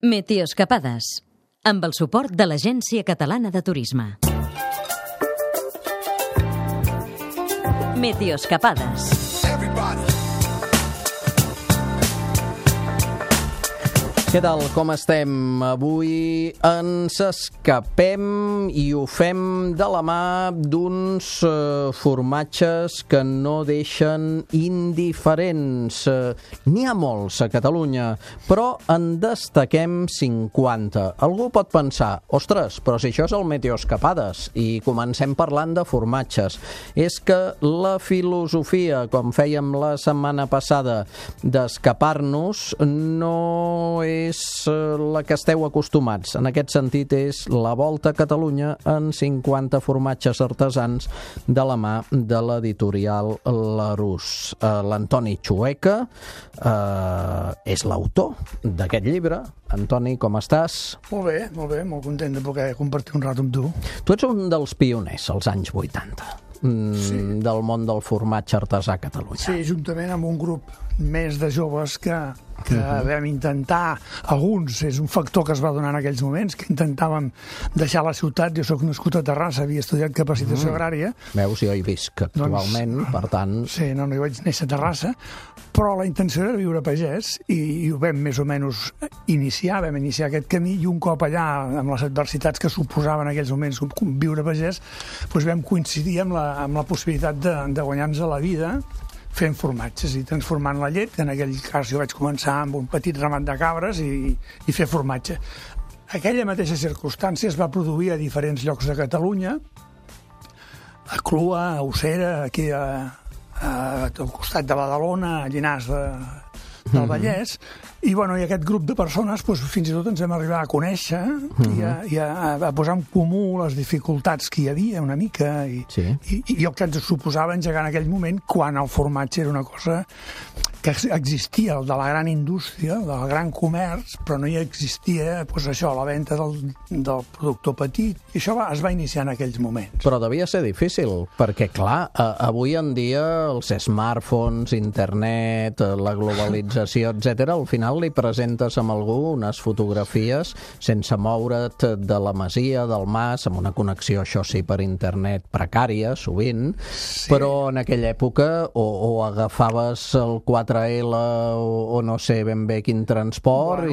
Meteoscapades, amb el suport de l'Agència Catalana de Turisme. Meteoscapades. Què tal, com estem? Avui ens escapem i ho fem de la mà d'uns formatges que no deixen indiferents. N'hi ha molts a Catalunya, però en destaquem 50. Algú pot pensar, ostres, però si això és el Meteoscapades, i comencem parlant de formatges. És que la filosofia, com fèiem la setmana passada, d'escapar-nos, no és la que esteu acostumats. En aquest sentit, és la volta a Catalunya en 50 formatges artesans de la mà de l'editorial Larús. L'Antoni Chueca és l'autor d'aquest llibre. Antoni, com estàs? Molt bé, molt content de poder compartir un rato amb tu. Tu ets un dels pioners als anys 80. Sí. Del món del formatge artesà a Catalunya. Sí, juntament amb un grup més de joves que vam intentar, alguns, és un factor que es va donar en aquells moments, que intentàvem deixar la ciutat. Jo soc nascut a Terrassa, havia estudiat capacitació agrària. Veus, jo hi visc actualment, per tant... Sí, no, jo vaig néixer a Terrassa, però la intenció era viure pagès i ho vam més o menys iniciar, vam iniciar aquest camí, i un cop allà, amb les adversitats que suposaven en aquells moments viure pagès, doncs vam coincidir amb la possibilitat de guanyar-nos la vida fent formatges i transformant la llet. En aquell cas jo vaig començar amb un petit ramat de cabres i fer formatge. Aquella mateixa circumstància es va produir a diferents llocs de Catalunya, a Clua, a Ossera, aquí al costat de Badalona, a Llinars del Vallès, i aquest grup de persones fins i tot ens vam arribar a conèixer i a posar en comú les dificultats que hi havia una mica i el que ens suposava engegar en aquell moment, quan el formatge era una cosa que existia, el de la gran indústria, del gran comerç, però no hi existia la venda del productor petit, i això es va iniciar en aquells moments. Però devia ser difícil, perquè clar, avui en dia els smartphones, internet, la globalització, etc., al final li presentes amb algú unes fotografies sense moure't de la masia, del mas, amb una connexió, això sí, per internet precària, sovint, però en aquella època o agafaves el 4L o no sé ben bé quin transport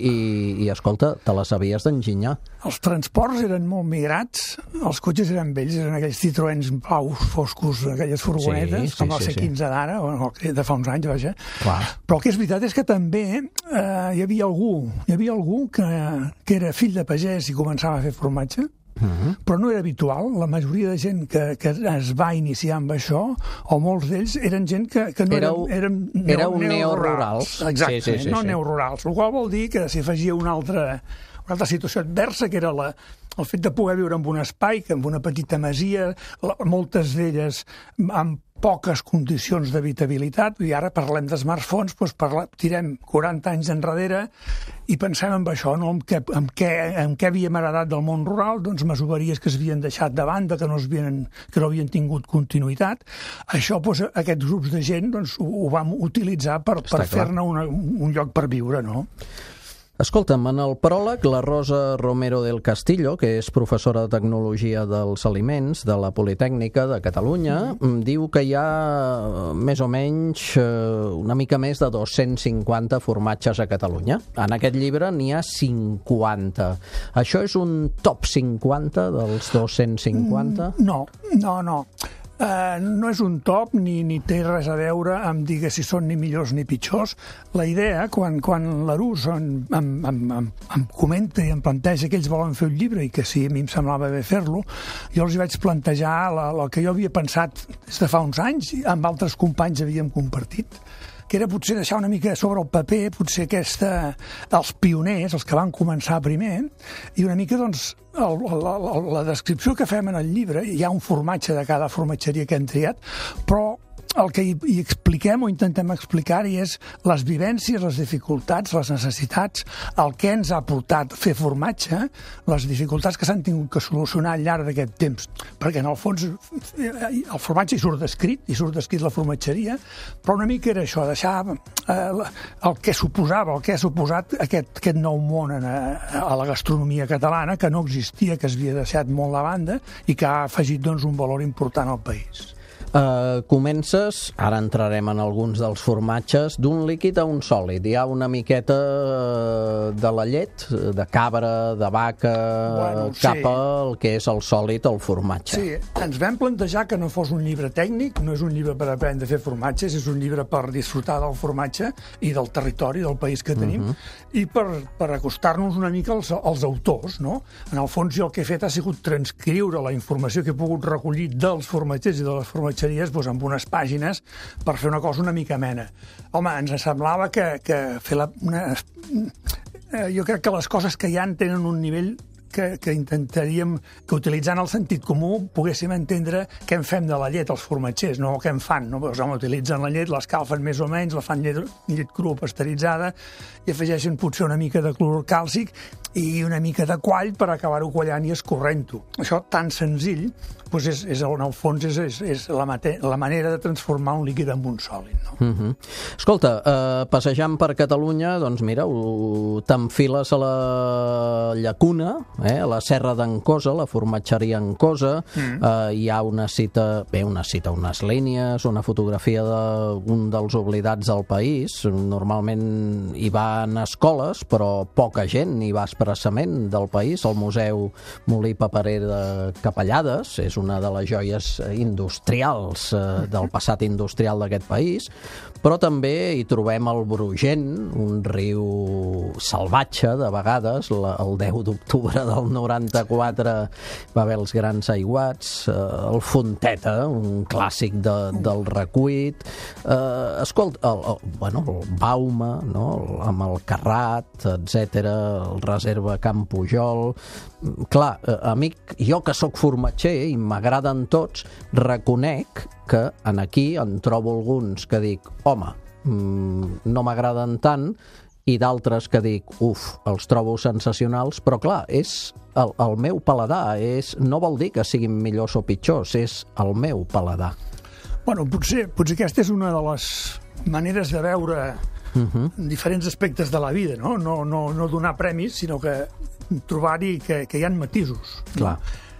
i escolta, te les havies d'enginyar. Els transports eren molt migrats, els cotxes eren vells, eren aquells Citroëns blaus foscos, aquelles furgonetes, com el C15 d'ara, o de fa uns anys, vaja. Clar. Però el que és veritat és que també hi havia algú que era fill de pagès i començava a fer formatge, però no era habitual. La majoria de gent que es va iniciar amb això, o molts d'ells, eren gent que no eren neorurals. Exactament, no neorurals. El qual vol dir que s'hi afegia una altra situació adversa, que era el fet de poder viure en un espai, en una petita masia, moltes d'elles amb poques condicions d'habitabilitat, i ara parlem de smartphones, tirem 40 anys enrere i pensem en això, no? en què havíem heredat del món rural, doncs masoveries que s'havien deixat de banda, que no havien tingut continuïtat. Això, aquests grups de gent ho vam utilitzar per fer-ne un lloc per viure, no? Escolta'm, en el pròleg, la Rosa Romero del Castillo, que és professora de Tecnologia dels Aliments de la Politècnica de Catalunya, diu que hi ha més o menys una mica més de 250 formatges a Catalunya. En aquest llibre n'hi ha 50. Això és un top 50 dels 250? No. No és un top ni té res a veure amb dir si són ni millors ni pitjors. La idea, quan l'Arús em comenta i em planteja que ells volen fer un llibre i que sí, a mi em semblava bé fer-lo, jo els vaig plantejar el que jo havia pensat des de fa uns anys i amb altres companys havíem compartit, que era potser deixar una mica sobre el paper, potser els pioners, els que van començar primer, i una mica, la descripció que fem en el llibre, hi ha un formatge de cada formatgeria que hem triat, però el que hi expliquem o intentem explicar-hi és les vivències, les dificultats, les necessitats, el que ens ha portat fer formatge, les dificultats que s'han tingut que solucionar al llarg d'aquest temps. Perquè, en el fons, el formatge hi surt descrit la formatgeria, però una mica era això, deixar el que suposava, el que ha suposat aquest nou món a la gastronomia catalana, que no existia, que s'havia deixat molt de banda i que ha afegit doncs, un valor important al país. Comences, ara entrarem en alguns dels formatges, d'un líquid a un sòlid. Hi ha una miqueta de la llet, de cabra, de vaca, cap al que és el sòlid, el formatge. Sí, ens vam plantejar que no fos un llibre tècnic, no és un llibre per aprendre a fer formatges, és un llibre per disfrutar del formatge i del territori, del país que tenim, i per acostar-nos una mica als autors, no? En el fons, jo el que he fet ha sigut transcriure la informació que he pogut recollir dels formatgers i de les formatgeries doncs, amb unes pàgines per fer una cosa una mica amena. Home, ens semblava que fer jo crec que les coses que hi ha tenen un nivell que intentaríem que utilitzant el sentit comú poguéssim entendre què en fem de la llet els formatgers, no què en fan. No? Doncs, home, utilitzen la llet, l'escalfen més o menys, la fan llet crua pasteuritzada i afegeixen potser una mica de clorur càlcic i una mica de quall per acabar-ho quallant i escorrent-ho. Això tan senzill, doncs en el fons és la manera de transformar un líquid en un sòlid. No? Escolta, passejant per Catalunya, doncs mira, t'enfiles a la llacuna, a la Serra d'Ancosa, la formatgeria Ancosa, hi ha unes línies, una fotografia d'un dels oblidats del país. Normalment hi van escoles, però poca gent hi va expressament del país. El Museu Molí Paperer de Capellades és una de les joies industrials del passat industrial d'aquest país, però també hi trobem el Brugent, un riu salvatge de vegades. El 10 d'octubre del 94 va haver els grans aiguats, el Fonteta, un clàssic del recuit, escolta, el Bauma, no? Amb el Carrat, etc, el Reserva Camp Pujol. Clar, amic, jo que sóc formatger i m'agraden tots, reconec que aquí en trobo alguns que dic, home, no m'agraden tant, i d'altres que dic, els trobo sensacionals, però clar, és el meu paladar, no vol dir que siguin millors o pitjors, és el meu paladar. Bueno, potser aquesta és una de les maneres de veure diferents aspectes de la vida, no? No donar premis, sinó que trobar-hi que hi ha matisos. Clar.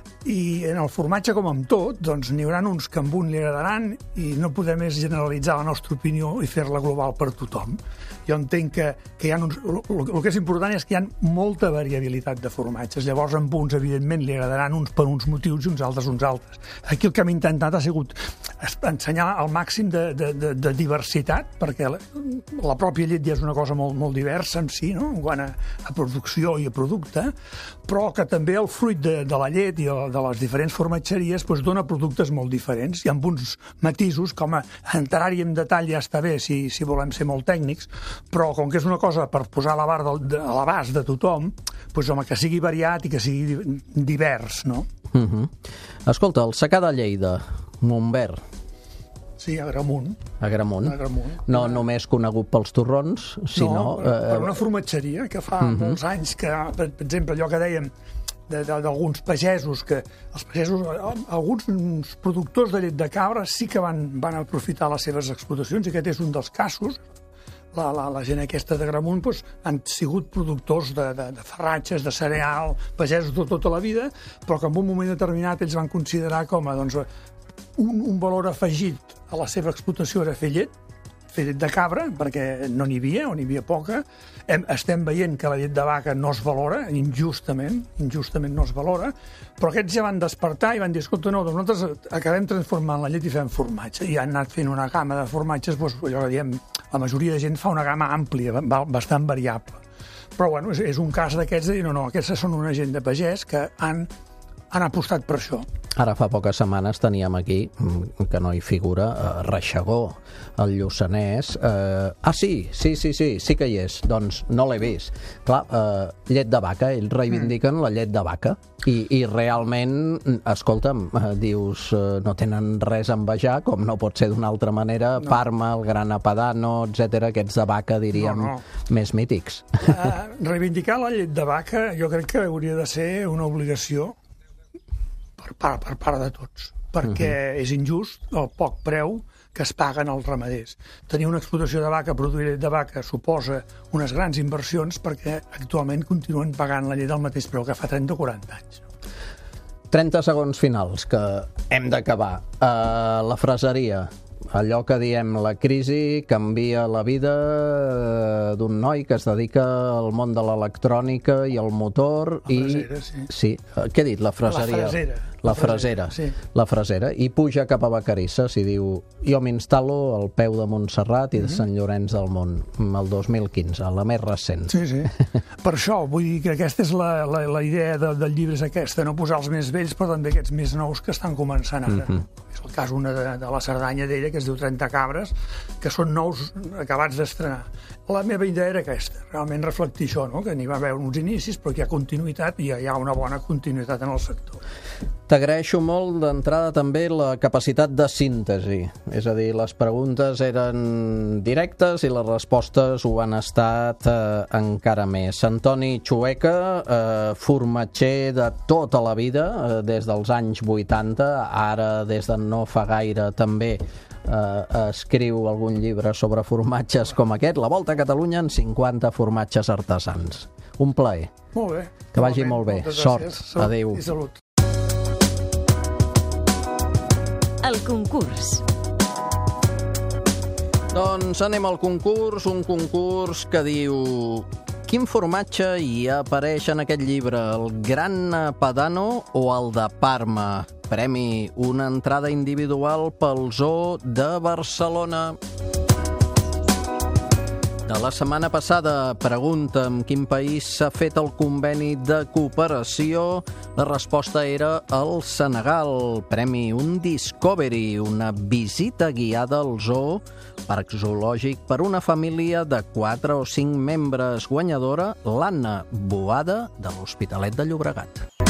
I en el formatge, com amb tot, doncs n'hi haurà uns que a un li agradaran i no podem generalitzar la nostra opinió i fer-la global per tothom. Jo entenc que hi ha uns... El que és important és que hi ha molta variabilitat de formatges. Llavors, amb uns, evidentment, li agradaran uns per uns motius i uns altres. Aquí el que hem intentat ha sigut ensenyar el màxim de diversitat, perquè la pròpia llet ja és una cosa molt diversa en si, no? En quant a producció i a producte, però que també el fruit de la llet i de les diferents formatgeries dona productes molt diferents i amb uns matisos, com entrar-hi en detall ja està bé si volem ser molt tècnics, però com que és una cosa per posar a l'abast de tothom, doncs home, que sigui variat i que sigui divers, no? Escolta, el secà de Lleida, Montbert. Sí, a Agramunt. No només conegut pels torrons, sinó... No, per una formatgeria que fa molts anys que, per exemple, allò que dèiem d'alguns pagesos, que els pagesos, alguns productors de llet de cabra sí que van aprofitar les seves explotacions, i aquest és un dels casos. La gent aquesta d'Agramunt han sigut productors de farratges, de cereal, pagesos de tota la vida, però que en un moment determinat ells van considerar com a un valor afegit a la seva explotació era fer llet de cabra, perquè no n'hi havia, o n'hi havia poca. Estem veient que la llet de vaca no es valora, injustament no es valora, però aquests ja van despertar i van dir, escolta, no, nosaltres acabem transformant la llet i fem formatge, i han anat fent una gamma de formatges, allò que diem, la majoria de gent fa una gamma àmplia, bastant variable. Però, bueno, és un cas d'aquests de dir, no, aquests són una gent de pagès que han han apostat per això. Ara fa poques setmanes teníem aquí, que no hi figura, Reixegó, el Lluçanès. Sí que hi és. Doncs no l'he vist. Clar, llet de vaca, ells reivindiquen la llet de vaca. I realment, escolta'm, dius, no tenen res a envejar, com no pot ser d'una altra manera, no. Parma, el Grana Padano, etc, aquests de vaca, diríem, més mítics. Reivindicar la llet de vaca jo crec que hauria de ser una obligació per part de tots, perquè és injust el poc preu que es paguen als ramaders. Tenir una explotació de vaca, produir llet de vaca, suposa unes grans inversions perquè actualment continuen pagant la llet al mateix preu que fa 30 o 40 anys. 30 segons finals, que hem d'acabar. La fraseria, allò que diem, la crisi canvia la vida d'un noi que es dedica al món de l'electrònica i al motor. La frasera, sí. Sí, què he dit? La fraseria. La frasera. Sí. La frasera. I puja cap a Vacarisses i diu, jo m'instal·lo al peu de Montserrat i de Sant Llorenç del Munt, el 2015, la més recent. Sí. Per això, vull dir que aquesta és la idea del llibre, és aquesta, no posar els més vells, però també aquests més nous que estan començant ara. És el cas una de la Cerdanya d'ella, que es diu 30 cabres, que són nous acabats d'estrenar. La meva idea era aquesta, realment reflectir això, no? Que n'hi va haver uns inicis, però que hi ha continuïtat i hi ha una bona continuïtat en el sector. T'agraeixo molt d'entrada també la capacitat de síntesi, és a dir, les preguntes eren directes i les respostes ho han estat encara més. Antoni Chueca, formatger de tota la vida, des dels anys 80, ara des de no fa gaire també escriu algun llibre sobre formatges com aquest, La Volta a Catalunya en 50 formatges artesans. Un plaer. Molt bé. Que vagi molt bé. Sort. Adéu. I salut. El concurs. Doncs anem al concurs, un concurs que diu: quin formatge hi apareix en aquest llibre, el Grana Padano o el de Parma? Premi, una entrada individual pel Zoo de Barcelona. De la setmana passada, pregunta en quin país s'ha fet el conveni de cooperació. La resposta era el Senegal. Premi, un Discovery, una visita guiada al zoo, parc zoològic per una família de 4 o 5 membres. Guanyadora, l'Anna Boada, de l'Hospitalet de Llobregat.